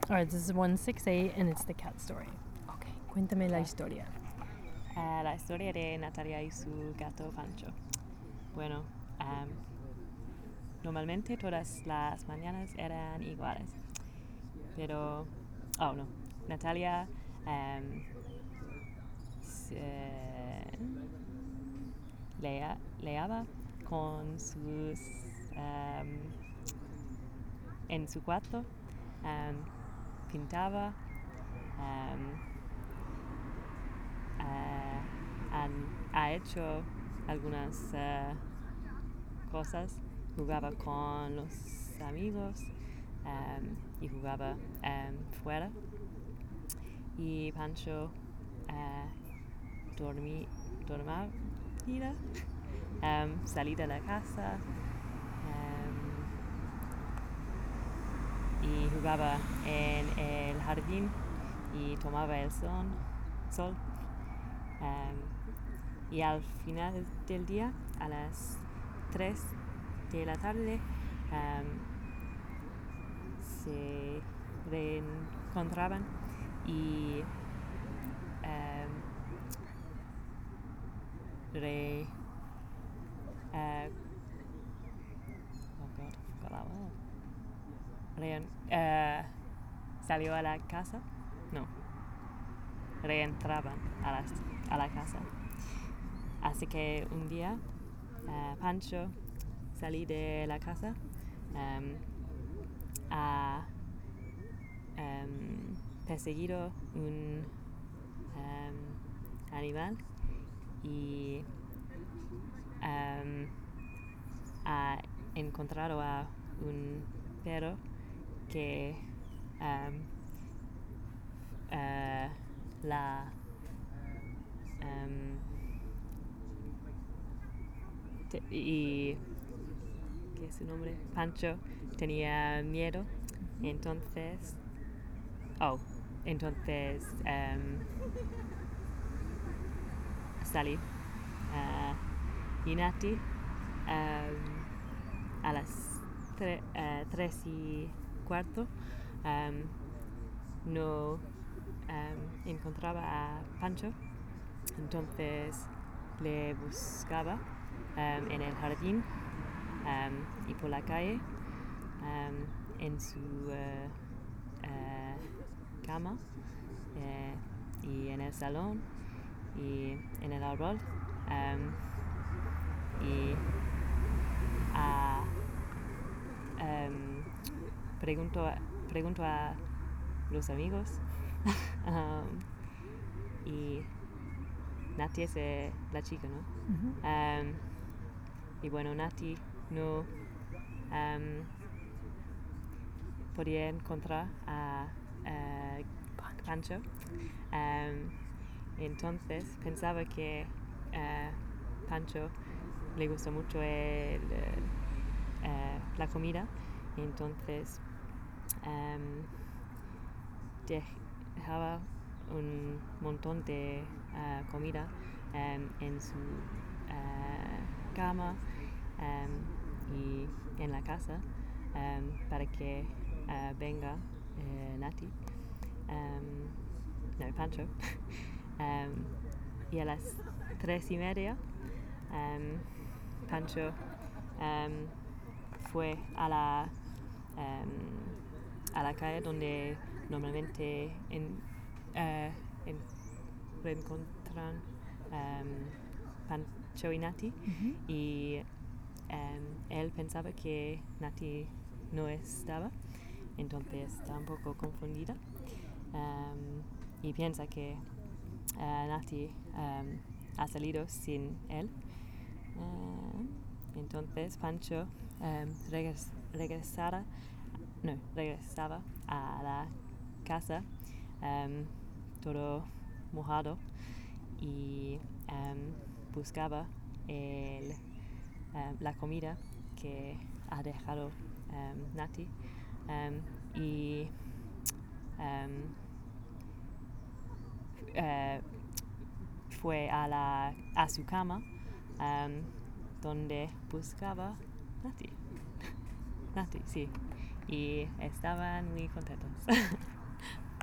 All right, this is 168 and it's the cat story. Okay, cuéntame la historia. La historia de Natalia y su gato Pancho. Bueno, normalmente todas las mañanas eran iguales, pero, no, Natalia leaba con sus en su cuarto, pintaba, ha hecho algunas cosas, jugaba con los amigos y jugaba fuera. Y Pancho dormía, salí de la casa y jugaba en el jardín y tomaba el sol. Y al final del día, a las 3 de la tarde, se reencontraban y salió a la casa. No, reentraban a la casa. Así que un día Pancho salí de la casa a perseguido un animal y ha encontrado a un perro que y ¿qué es su nombre? Pancho tenía miedo, entonces salí y Nati a las 3:15 no encontraba a Pancho, entonces le buscaba en el jardín y por la calle, en su cama y en el salón y en el árbol, y pregunto a los amigos y Nati es la chica, ¿no? Uh-huh. Y bueno, Nati no podía encontrar a Pancho. Entonces pensaba que Pancho le gusta mucho la comida. Entonces dejaba un montón de comida en su cama y en la casa para que venga Nati, Pancho. Y a las 3:30 Pancho fue a la calle donde normalmente reencontran Pancho y Nati. Uh-huh. Y él pensaba que Nati no estaba, entonces está un poco confundida y piensa que Nati ha salido sin él. Entonces Pancho regresaba a la casa todo mojado y buscaba la comida que ha dejado Nati y fue a su cama donde buscaba Nati, sí, y estaban muy contentos.